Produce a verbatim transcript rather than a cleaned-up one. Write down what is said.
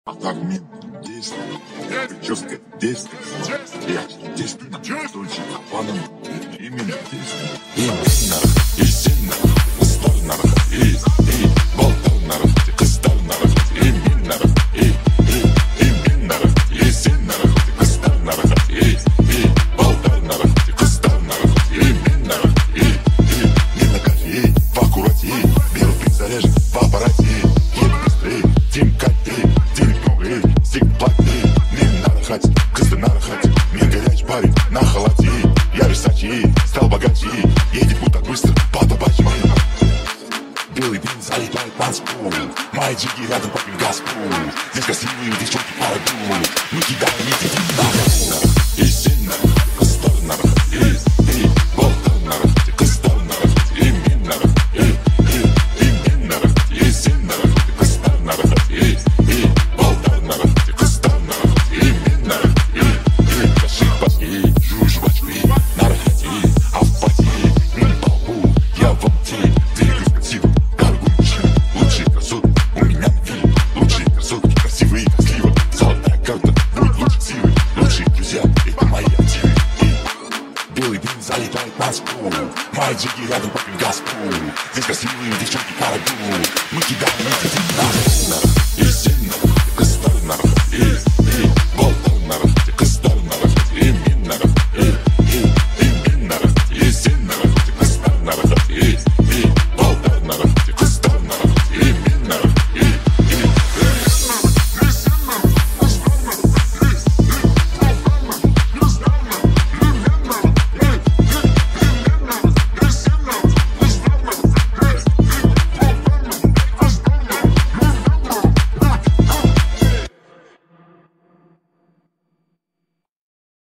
Армин действует, прическа действует, реакция действует, Дольче Габбана именно действует. İnsanlar, insanlar, kızlarlar, ey, ey, baltarlar, kızlarlar, eminler, ey, ey, eminler, insanlar, kızlarlar, ey, ey, baltarlar, kızlarlar, eminler, ey, ey, не на коре, в аккурате, берут пистолет, в аппарате, ей быстрее, тем котей, денег много, эй, стик платей, не надо хоть, кызды надо хоть, мне горячий парень на халате, я Версачи, стал богаче, едет будто быстро по табачке. Белый бенз залетает на спул, мои джиги рядом попил газку, здесь красивые девчонки по роду, не кидай, не тяни на газу. И сильно, косторно, эй, эй, болтарно, косторно, и минно, эй, эй, и минно, и сильно, косторно, эй, эй, болтарно, косторно, и минно, эй, эй, ошибка, эй, жужжбачки, нарахати, апати, на полу, я в опте, двигаюсь красиво, торгующий, лучшие красотки, у меня на фильм, лучшие красотки, красивые, красиво, золотая карта, будет лучше силы, лучшие друзья, это мои активы, белый бенз залетает на спул, мои джиги рядом попил газку, здесь красивые девчонки по роду,